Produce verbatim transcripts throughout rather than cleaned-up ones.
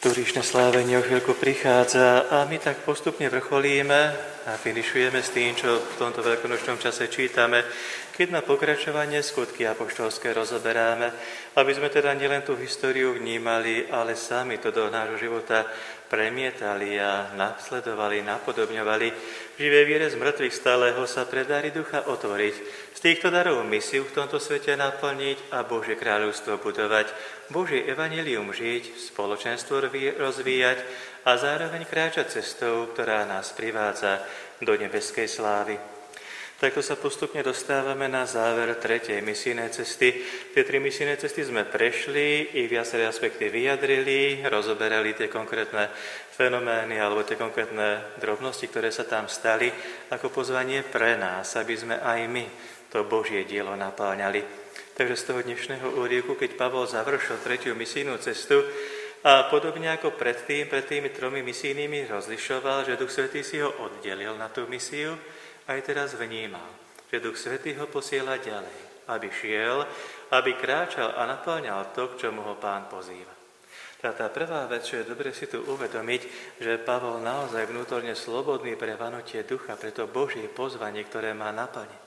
Liturgičné slávenie o chvíľku prichádza a my tak postupne vrcholíme a finišujeme s tým, čo v tomto veľkonočnom čase čítame, keď na pokračovanie skutky apoštolské rozoberáme, aby sme teda nielen tú históriu vnímali, ale sami to do nášho života premietali a nasledovali, napodobňovali. V živej viere z mŕtvych stáleho sa pre dary ducha otvoriť, z týchto darov misiu v tomto svete naplniť a Božie kráľovstvo budovať, Božie evanjelium žiť, spoločenstvo rozvíjať a zároveň kráčať cestou, ktorá nás privádza do nebeskej slávy. Takto sa postupne dostávame na záver tretej misijnej cesty. Tie tri misijné cesty sme prešli, ich viaceré aspekty vyjadrili, rozoberali tie konkrétne fenomény alebo tie konkrétne drobnosti, ktoré sa tam stali, ako pozvanie pre nás, aby sme aj my to Božie dielo napáľňali. Takže z toho dnešného úryvku, keď Pavol završil tretiu misijnú cestu a podobne ako predtým, pred tými tromi misijnými rozlišoval, že Duch Svätý si ho oddelil na tú misiu, aj teraz vnímal, že Duch Svätý ho posiela ďalej, aby šiel, aby kráčal a naplňal to, k čomu ho Pán pozýva. Tá, tá prvá vec, čo je dobre si tu uvedomiť, že Pavol naozaj vnútorne slobodný pre vanutie ducha, pre to Božie pozvanie, ktoré má naplniť.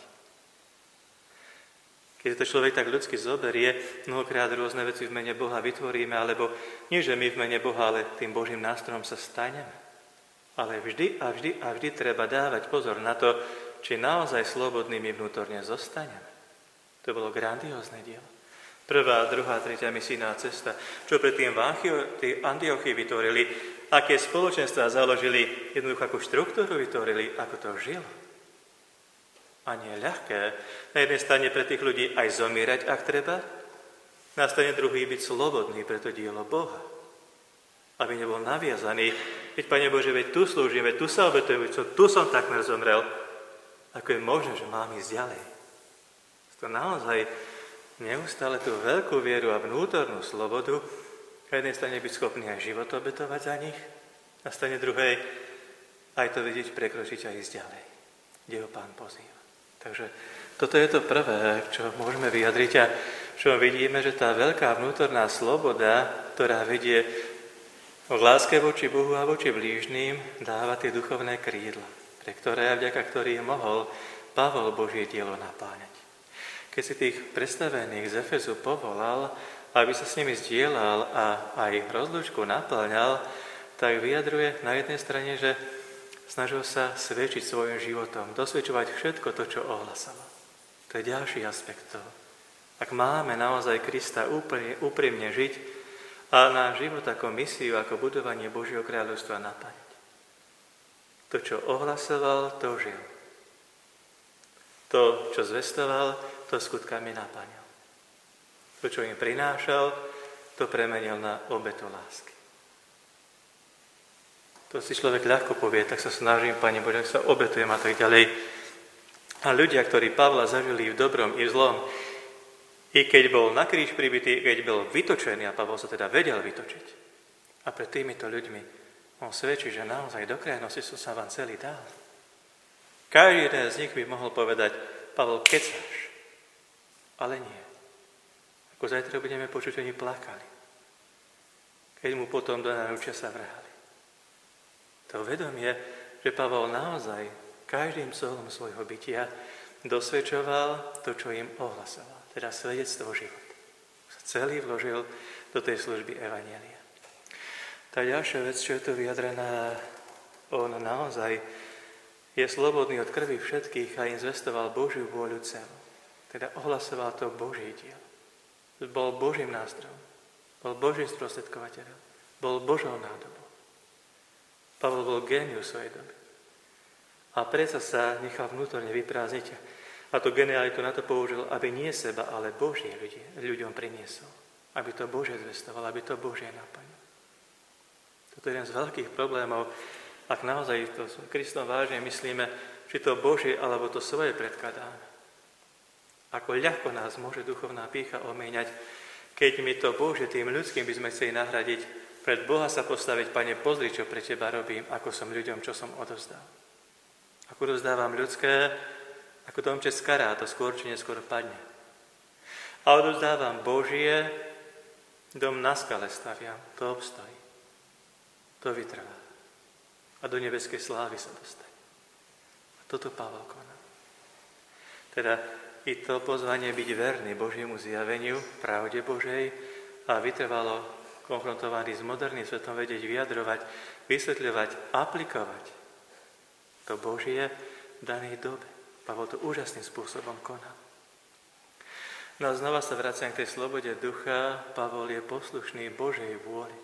Keď to človek tak ľudsky zoberie, mnohokrát rôzne veci v mene Boha vytvoríme, alebo nie, že my v mene Boha, ale tým Božím nástrojom sa staneme. Ale vždy a vždy a vždy treba dávať pozor na to, či naozaj slobodnými vnútorne zostaneme. To bolo grandiózne dielo. Prvá, druhá, tretia misijná cesta, čo predtým v Antiochii vytvorili, aké spoločenstvá založili, jednoducho akú štruktúru vytvorili, ako to žilo. A nie je ľahké na jednej strane pre tých ľudí aj zomierať, ak treba, na strane druhý byť slobodný pre to dielo Boha. Aby nebol naviazaný, veď Pane Bože, veď tu slúžim, veď tu sa obetujem, veď tu som takmer zomrel. Ako je možné, že mám ísť ďalej? To naozaj neustále tú veľkú vieru a vnútornú slobodu, na jednej strane byť schopný aj život obetovať za nich, na strane druhej aj to vedieť prekročiť a ísť ďalej, kde ho Pán pozýva. Takže toto je to prvé, čo môžeme vyjadriť a čo vidíme, že tá veľká vnútorná sloboda, ktorá vedie v láske voči Bohu a voči blížnym dáva tie duchovné krídla, pre ktoré a vďaka ktorým mohol Pavol Božie dielo napáňať. Keď si tých predstavených z Efezu povolal, aby sa s nimi zdieľal a aj rozlúčku naplňal, tak vyjadruje na jednej strane, že snažil sa svedčiť svojim životom, dosvedčovať všetko to, čo ohlasoval. To je ďalší aspekt toho. Ak máme naozaj Krista úplne, úprimne žiť, a náš život ako misiu, ako budovanie Božieho kráľovstva naplniť. To, čo ohlasoval, to žil. To, čo zvestoval, to skutkami naplnil. To, čo im prinášal, to premenil na obetu lásky. To si človek ľahko povie, tak sa snažím, Pane Bože, sa obetujem a tak ďalej. A ľudia, ktorí Pavla zažili v dobrom i v zlom, i keď bol na kríž pribitý, keď bol vytočený, a Pavol sa teda vedel vytočiť. A pred týmito ľuďmi on svedčí, že naozaj do krajnosti som sa vám celý dal. Každý jeden z nich by mohol povedať, Pavol, kecáš. Ale nie. Ako zajtra budeme počuť, že oni plakali. Keď mu potom do náručia sa vrhali. To vedomie, že Pavol naozaj každým slovom svojho bytia dosvedčoval to, čo im ohlasoval. Teda svedectvo života. Sa celý vložil do tej služby evanjelia. Tá ďalšia vec, čo je tu vyjadrená, on naozaj je slobodný od krvi všetkých a im zvestoval Božiu vôľu celú. Teda ohlasoval to Božie dielo. Bol Božím nástrojom. Bol Božím sprostredkovateľom. Bol Božou nádobou. Pavol bol génius svojej doby. A predsa sa nechal vnútorne vyprázdniť. A to genialitu na to použil, aby nie seba, ale Božie ľudí, ľuďom priniesol. Aby to Božie zvestoval, aby to Božie naplnil. Toto je jeden z veľkých problémov, ak naozaj to s Kristom vážne myslíme, či to Božie, alebo to svoje predkladáme. Ako ľahko nás môže duchovná pýcha omieňať, keď my to Božie tým ľudským by sme chceli nahradiť, pred Boha sa postaviť, Pane, pozri, čo pre Teba robím, ako som ľuďom, čo som odovzdal. Ako odovzdávam ľudské, ako domček z kará, to skôr či neskôr padne. A odovzdávam Božie, dom na skale staviam, to obstojí. to vytrvá. A do nebeskej slávy sa dostane. A toto Pavol koná. Teda i to pozvanie byť verný Božiemu zjaveniu, pravde Božej a vytrvalo konfrontovaný s moderným svetom vedieť vyjadrovať, vysvetľovať, aplikovať to Božie v danej dobe. Pavol to úžasným spôsobom konal. No a znova sa vraciam k tej slobode ducha. Pavol je poslušný Božej vôli.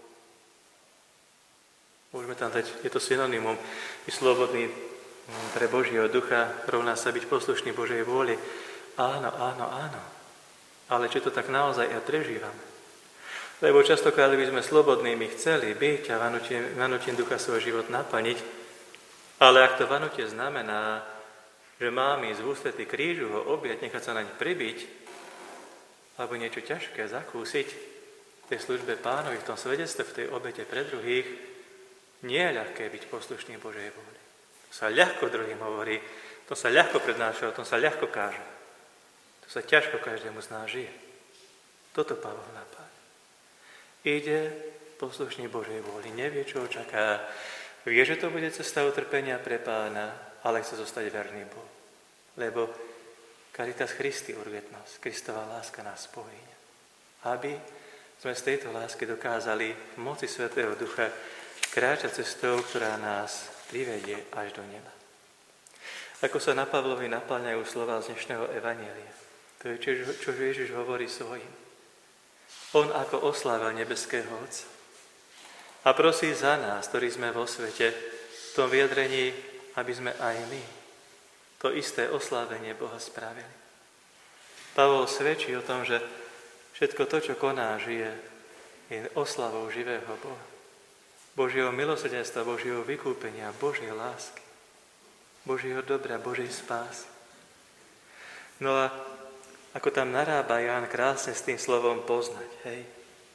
Môžeme tam dať, je to synonymum, i slobodný pre Božieho ducha rovná sa byť poslušný Božej vôli. Áno, áno, áno. Ale či to tak naozaj ja prežívame? Lebo častokrát by sme slobodnými chceli byť a vanutím, vanutím ducha svoj život naplniť, ale ak to vanutie znamená, že mám ísť v ústretí krížu, ho objať, nechať sa naň pribiť, alebo niečo ťažké zakúsiť v tej službe Pánovi, v tom svedectve, v tej obete pre druhých, nie je ľahké byť poslušný Božej vôli. To sa ľahko druhým hovorí, to sa ľahko prednáša, o tom sa ľahko káže. To sa ťažko každému z nás žije. Toto Pavol napáda. Ide poslušný Božej vôli, nevie, čo očaká. Vie, že to bude cesta utrpenia pre Pána, ale chce zostať verný Bohu. Lebo Caritas Christi urget nos, Kristova láska nás spojí. Aby sme z tejto lásky dokázali v moci Svätého Ducha kráčať cestou, ktorá nás privedie až do neba. Ako sa na Pavlovi napĺňajú slova z dnešného evanjelia. To je, čo Ježiš hovorí svojim. On ako oslávil nebeského Otca. A prosí za nás, ktorí sme vo svete, v tom vyjadrení, aby sme aj my to isté oslávenie Boha spravili. Pavol svedčí o tom, že všetko to, čo koná, žije, je oslavou živého Boha. Božieho milosrdenstva, Božieho vykúpenia, Božej lásky, Božieho dobra, Božej spásy. No a ako tam narába Ján krásne s tým slovom poznať, hej?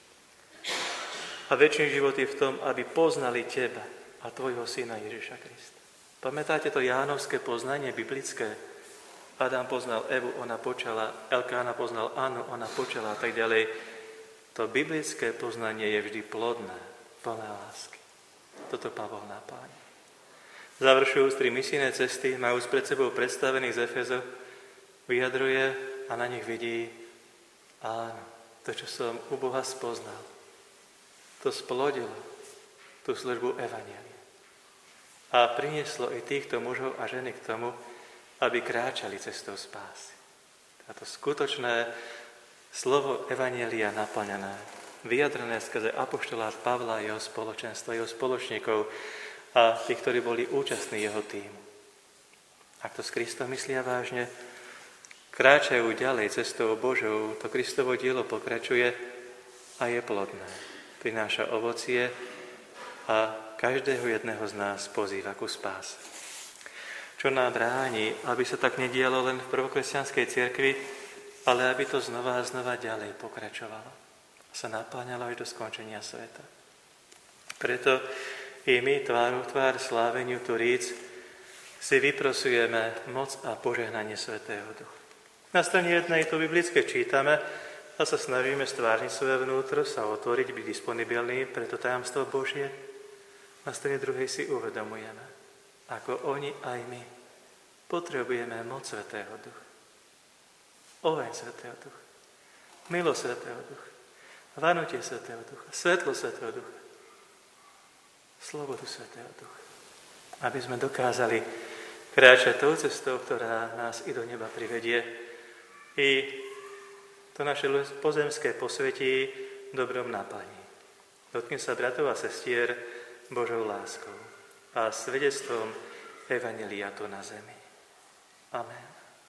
A večný život je v tom, aby poznali teba a tvojho syna Ježiša Krista. Pamätáte to Jánovské poznanie biblické? Adam poznal Evu, ona počala, Elkána poznal Annu, ona počala a tak ďalej. To biblické poznanie je vždy plodné, plné lásky. Toto Pavol napáňa. Završujúc tri misijné cesty, majú pred sebou predstavených z Efezu, vyjadruje a na nich vidí, áno, to, čo som u Boha spoznal, to splodilo tú službu evanjelia. A prinieslo i týchto mužov a ženy k tomu, aby kráčali cestou spásy. Táto skutočné slovo evanjelia naplnené, vyjadrené skrze apoštolát Pavla a jeho spoločenstva, jeho spoločníkov a tých, ktorí boli účastní jeho týmu. Ak to s Kristom myslia vážne, kráčajú ďalej cestou Božou, to Kristovo dielo pokračuje a je plodné. Prináša ovocie a každého jedného z nás pozýva ku spáse. Čo nám bráni, aby sa tak nedialo len v prvokresťanskej cirkvi, ale aby to znova a znova ďalej pokračovalo. Sa napáňalo až do skončenia sveta. Preto i my tvárou tvár sláveniu Turíc si vyprosujeme moc a požehnanie Svätého Ducha. Na strane jednej to biblické čítame a sa snažíme stvárniť svoje vnútro, sa otvoriť, byť disponibilný pre to tajomstvo Božie. Na strane druhej si uvedomujeme, ako oni aj my potrebujeme moc Svätého Ducha. Oheň Svätého Ducha, milosť Svätého Ducha, vanutie Svätého Ducha, svetlo Svätého Ducha, slobodu Svätého Ducha. Aby sme dokázali kráčať tou cestou, ktorá nás i do neba privedie, i to naše pozemské posvetí dobrom naplní. Dotkne sa bratov a sestier Božou láskou a svedectvom evanjelia tu na zemi. Amen.